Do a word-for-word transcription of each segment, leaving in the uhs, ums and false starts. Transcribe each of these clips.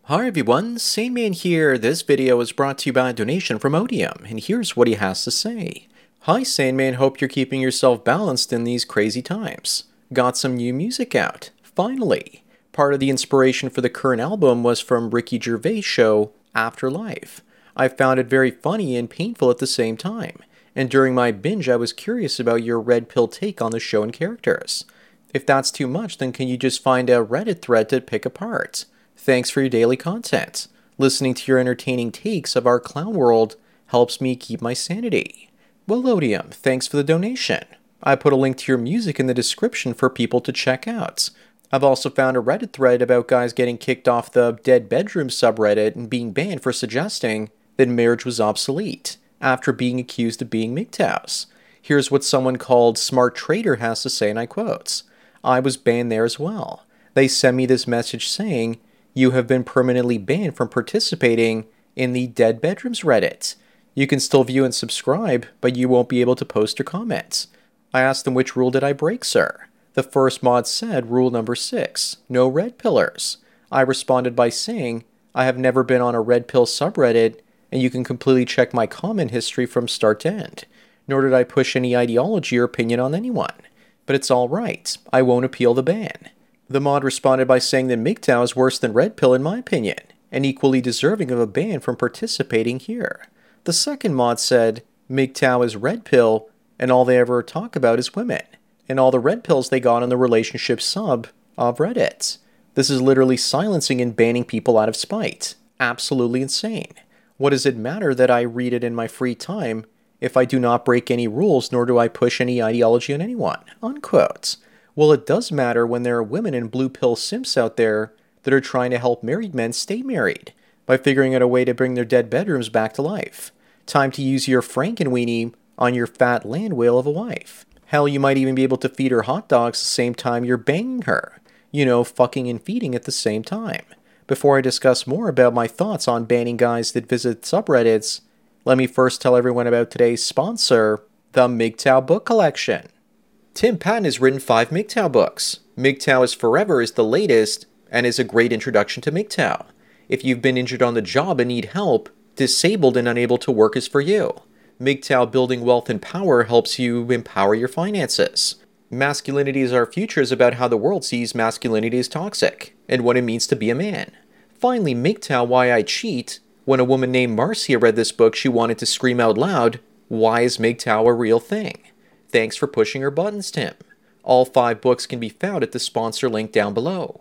Hi everyone, Sandman here. This video is brought to you by a donation from Odium, and here's what he has to say. Hi Sandman, hope you're keeping yourself balanced in these crazy times. Got some new music out, finally. Part of the inspiration for the current album was from Ricky Gervais' show, Afterlife. I found it very funny and painful at the same time, and during my binge I was curious about your red pill take on the show and characters. If that's too much, then can you just find a Reddit thread to pick apart? Thanks for your daily content. Listening to your entertaining takes of our clown world helps me keep my sanity. Well, Odium, thanks for the donation. I put a link to your music in the description for people to check out. I've also found a Reddit thread about guys getting kicked off the Dead Bedroom subreddit and being banned for suggesting that marriage was obsolete after being accused of being M G T O Ws. Here's what someone called Smart Trader has to say, and I quote, "I was banned there as well. They sent me this message saying, you have been permanently banned from participating in the Dead Bedrooms Reddit. You can still view and subscribe, but you won't be able to post or comment." I asked them, which rule did I break, sir? The first mod said rule number six, no red pillars. I responded by saying, I have never been on a red pill subreddit, and you can completely check my comment history from start to end. Nor did I push any ideology or opinion on anyone. But it's alright, I won't appeal the ban. The mod responded by saying that M G T O W is worse than Red Pill in my opinion, and equally deserving of a ban from participating here. The second mod said, M G T O W is Red Pill, and all they ever talk about is women, and all the red pills they got on the relationship sub of Reddit. This is literally silencing and banning people out of spite. Absolutely insane. What does it matter that I read it in my free time if I do not break any rules nor do I push any ideology on anyone? Unquote. Well, it does matter when there are women and blue pill simps out there that are trying to help married men stay married by figuring out a way to bring their dead bedrooms back to life. Time to use your Frankenweenie on your fat land whale of a wife. Hell, you might even be able to feed her hot dogs the same time you're banging her. You know, fucking and feeding at the same time. Before I discuss more about my thoughts on banning guys that visit subreddits, let me first tell everyone about today's sponsor, the M G T O W Book Collection. Tim Patton has written five M G T O W books. M G T O W is Forever is the latest and is a great introduction to M G T O W. If you've been injured on the job and need help, disabled and unable to work is for you. M G T O W Building Wealth and Power helps you empower your finances. Masculinity is Our Future is about how the world sees masculinity as toxic and what it means to be a man. Finally, M G T O W Why I Cheat. When a woman named Marcia read this book, she wanted to scream out loud, why is M G T O W a real thing? Thanks for pushing our buttons, Tim. All five books can be found at the sponsor link down below.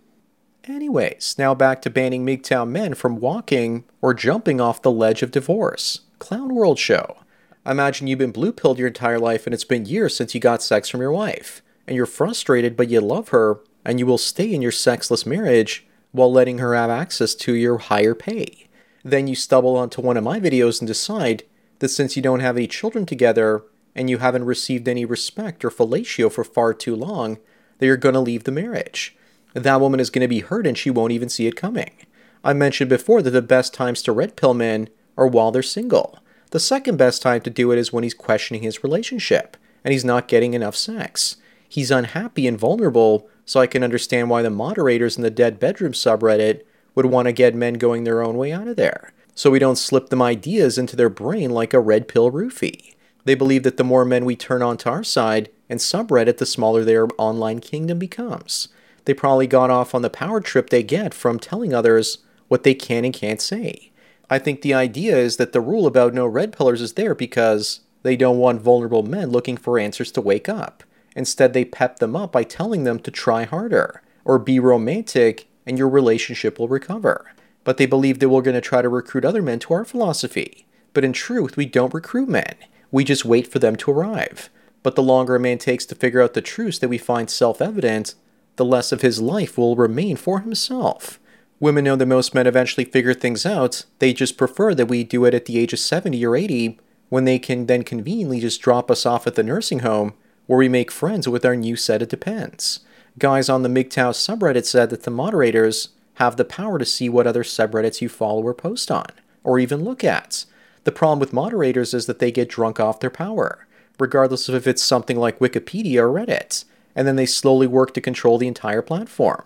Anyways, now back to banning M G T O W men from walking or jumping off the ledge of divorce. Clown World Show. I imagine you've been blue-pilled your entire life and it's been years since you got sex from your wife. And you're frustrated but you love her and you will stay in your sexless marriage while letting her have access to your higher pay. Then you stumble onto one of my videos and decide that since you don't have any children together, and you haven't received any respect or fellatio for far too long, that you're going to leave the marriage. That woman is going to be hurt and she won't even see it coming. I mentioned before that the best times to red pill men are while they're single. The second best time to do it is when he's questioning his relationship, and he's not getting enough sex. He's unhappy and vulnerable, so I can understand why the moderators in the Dead Bedroom subreddit would want to get men going their own way out of there, so we don't slip them ideas into their brain like a red pill roofie. They believe that the more men we turn on to our side and subreddit, the smaller their online kingdom becomes. They probably got off on the power trip they get from telling others what they can and can't say. I think the idea is that the rule about no red pillars is there because they don't want vulnerable men looking for answers to wake up. Instead, they pep them up by telling them to try harder or be romantic and your relationship will recover. But they believe that we're going to try to recruit other men to our philosophy. But in truth, we don't recruit men. We just wait for them to arrive. But the longer a man takes to figure out the truths that we find self-evident, the less of his life will remain for himself. Women know that most men eventually figure things out. They just prefer that we do it at the age of seventy or eighty, when they can then conveniently just drop us off at the nursing home, where we make friends with our new set of depends. Guys on the M G T O W subreddit said that the moderators have the power to see what other subreddits you follow or post on, or even look at. The problem with moderators is that they get drunk off their power, regardless of if it's something like Wikipedia or Reddit, and then they slowly work to control the entire platform.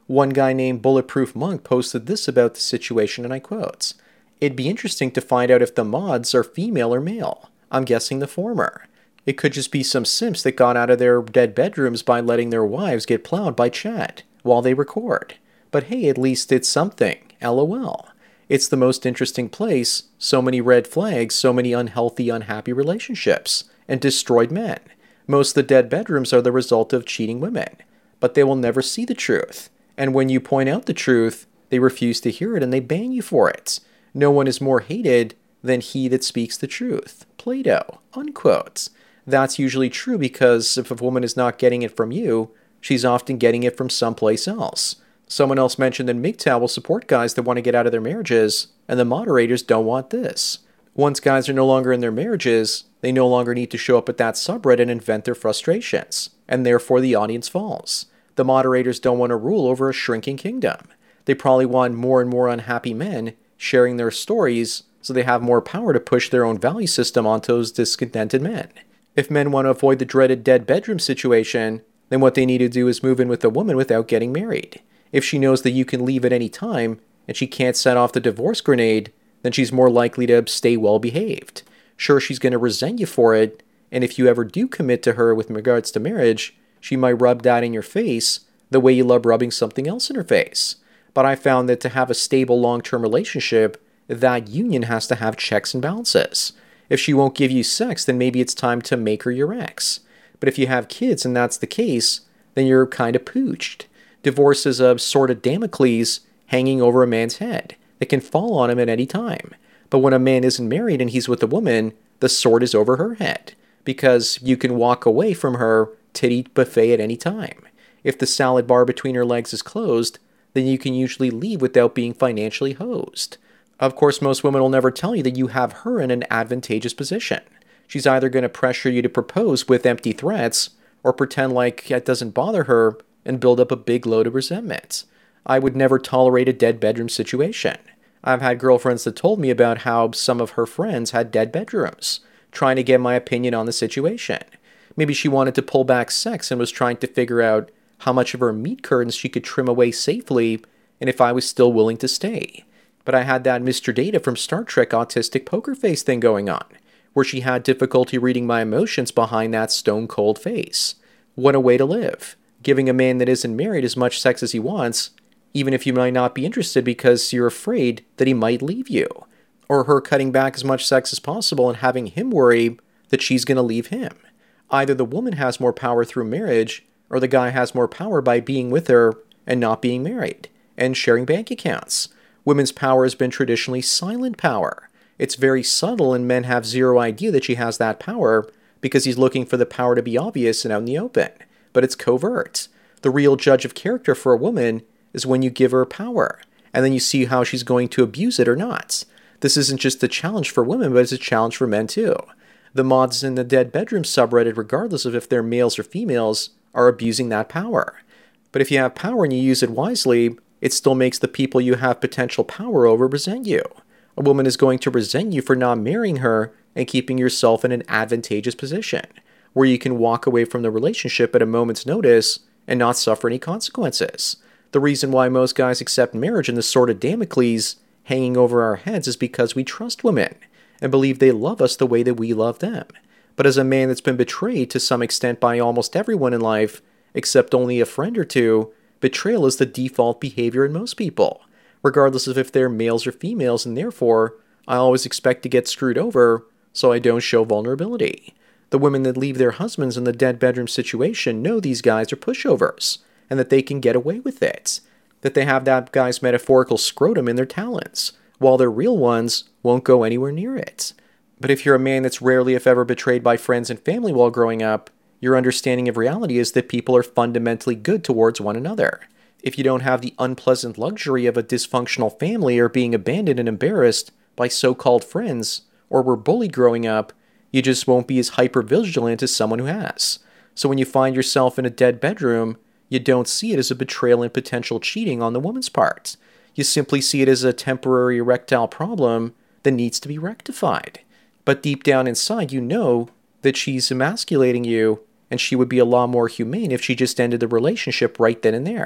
One guy named Bulletproof Monk posted this about the situation, and I quote, "It'd be interesting to find out if the mods are female or male. I'm guessing the former. It could just be some simps that got out of their dead bedrooms by letting their wives get plowed by chat while they record. But hey, at least it's something. LOL. It's the most interesting place. So many red flags, so many unhealthy, unhappy relationships, and destroyed men. Most of the dead bedrooms are the result of cheating women. But they will never see the truth. And when you point out the truth, they refuse to hear it and they ban you for it. No one is more hated than he that speaks the truth. Plato." Unquote. That's usually true because if a woman is not getting it from you, she's often getting it from someplace else. Someone else mentioned that M G T O W will support guys that want to get out of their marriages, and the moderators don't want this. Once guys are no longer in their marriages, they no longer need to show up at that subreddit and vent their frustrations, and therefore the audience falls. The moderators don't want to rule over a shrinking kingdom. They probably want more and more unhappy men sharing their stories so they have more power to push their own value system onto those discontented men. If men want to avoid the dreaded dead bedroom situation, then what they need to do is move in with a woman without getting married. If she knows that you can leave at any time, and she can't set off the divorce grenade, then she's more likely to stay well behaved. Sure, she's going to resent you for it, and if you ever do commit to her with regards to marriage, she might rub that in your face the way you love rubbing something else in her face. But I found that to have a stable long-term relationship, that union has to have checks and balances. If she won't give you sex, then maybe it's time to make her your ex. But if you have kids and that's the case, then you're kind of pooched. Divorce is a sword of Damocles hanging over a man's head that can fall on him at any time. But when a man isn't married and he's with a woman, the sword is over her head because you can walk away from her titty buffet at any time. If the salad bar between her legs is closed, then you can usually leave without being financially hosed. Of course, most women will never tell you that you have her in an advantageous position. She's either going to pressure you to propose with empty threats or pretend like it doesn't bother her and build up a big load of resentment. I would never tolerate a dead bedroom situation. I've had girlfriends that told me about how some of her friends had dead bedrooms, trying to get my opinion on the situation. Maybe she wanted to pull back sex and was trying to figure out how much of her meat curtains she could trim away safely and if I was still willing to stay. But I had that Mister Data from Star Trek autistic poker face thing going on, where she had difficulty reading my emotions behind that stone-cold face. What a way to live, giving a man that isn't married as much sex as he wants, even if you might not be interested because you're afraid that he might leave you, or her cutting back as much sex as possible and having him worry that she's going to leave him. Either the woman has more power through marriage, or the guy has more power by being with her and not being married, and sharing bank accounts. Women's power has been traditionally silent power. It's very subtle and men have zero idea that she has that power because he's looking for the power to be obvious and out in the open. But it's covert. The real judge of character for a woman is when you give her power, and then you see how she's going to abuse it or not. This isn't just a challenge for women, but it's a challenge for men too. The mods in the dead bedroom subreddit, regardless of if they're males or females, are abusing that power. But if you have power and you use it wisely, it still makes the people you have potential power over resent you. A woman is going to resent you for not marrying her and keeping yourself in an advantageous position, where you can walk away from the relationship at a moment's notice and not suffer any consequences. The reason why most guys accept marriage and the sword of Damocles hanging over our heads is because we trust women and believe they love us the way that we love them. But as a man that's been betrayed to some extent by almost everyone in life, except only a friend or two, betrayal is the default behavior in most people, regardless of if they're males or females, and therefore, I always expect to get screwed over, so I don't show vulnerability. The women that leave their husbands in the dead bedroom situation know these guys are pushovers, and that they can get away with it, that they have that guy's metaphorical scrotum in their talons, while their real ones won't go anywhere near it. But if you're a man that's rarely if ever betrayed by friends and family while growing up, your understanding of reality is that people are fundamentally good towards one another. If you don't have the unpleasant luxury of a dysfunctional family or being abandoned and embarrassed by so-called friends, or were bullied growing up, you just won't be as hyper-vigilant as someone who has. So when you find yourself in a dead bedroom, you don't see it as a betrayal and potential cheating on the woman's part. You simply see it as a temporary erectile problem that needs to be rectified. But deep down inside, you know that she's emasculating you, and she would be a lot more humane if she just ended the relationship right then and there.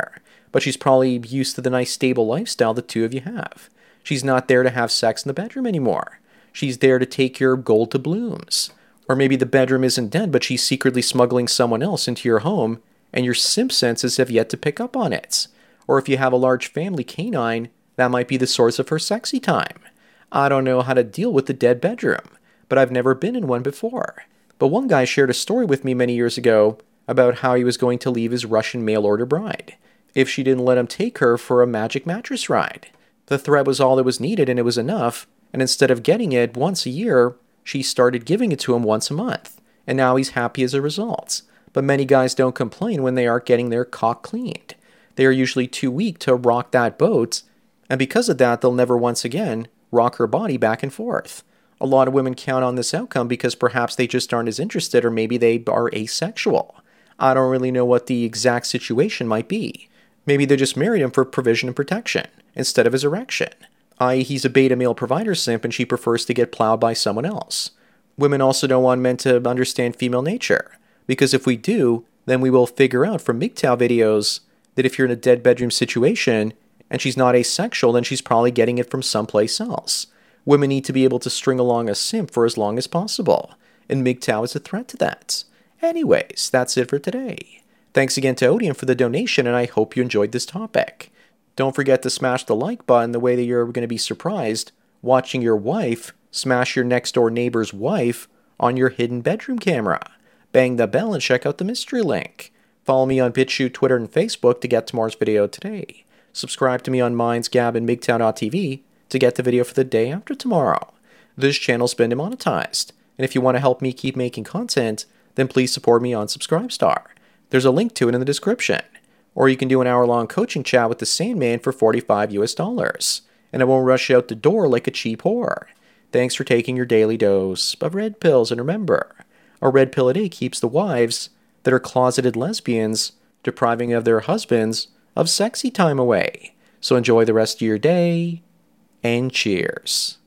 but she's probably used to the nice stable lifestyle the two of you have. She's not there to have sex in the bedroom anymore. She's there to take your gold to blooms. Or maybe the bedroom isn't dead, but she's secretly smuggling someone else into your home, and your simp senses have yet to pick up on it. Or if you have a large family canine, that might be the source of her sexy time. I don't know how to deal with the dead bedroom, but I've never been in one before. But one guy shared a story with me many years ago about how he was going to leave his Russian mail-order bride if she didn't let him take her for a magic mattress ride. The threat was all that was needed, and it was enough, and instead of getting it once a year, she started giving it to him once a month, and now he's happy as a result. But many guys don't complain when they aren't getting their cock cleaned. They are usually too weak to rock that boat, and because of that, they'll never once again rock her body back and forth. A lot of women count on this outcome because perhaps they just aren't as interested, or maybe they are asexual. I don't really know what the exact situation might be. Maybe they just married him for provision and protection instead of his erection. that is, he's a beta male provider simp and she prefers to get plowed by someone else. Women also don't want men to understand female nature, because if we do, then we will figure out from M G T O W videos that if you're in a dead bedroom situation and she's not asexual, then she's probably getting it from someplace else. Women need to be able to string along a simp for as long as possible, and M G T O W is a threat to that. Anyways, that's it for today. Thanks again to Odium for the donation, and I hope you enjoyed this topic. Don't forget to smash the like button the way that you're going to be surprised watching your wife smash your next door neighbor's wife on your hidden bedroom camera. Bang the bell and check out the mystery link. Follow me on BitChute, Twitter, and Facebook to get tomorrow's video today. Subscribe to me on Minds, Gab, and M G T O W dot T V to get the video for the day after tomorrow. This channel's been demonetized, and if you want to help me keep making content, then please support me on Subscribestar. There's a link to it in the description. Or you can do an hour-long coaching chat with the Sandman for forty-five US dollars, and I won't rush you out the door like a cheap whore. Thanks for taking your daily dose of red pills, and remember, a red pill a day keeps the wives that are closeted lesbians depriving of their husbands of sexy time away. So enjoy the rest of your day, and cheers.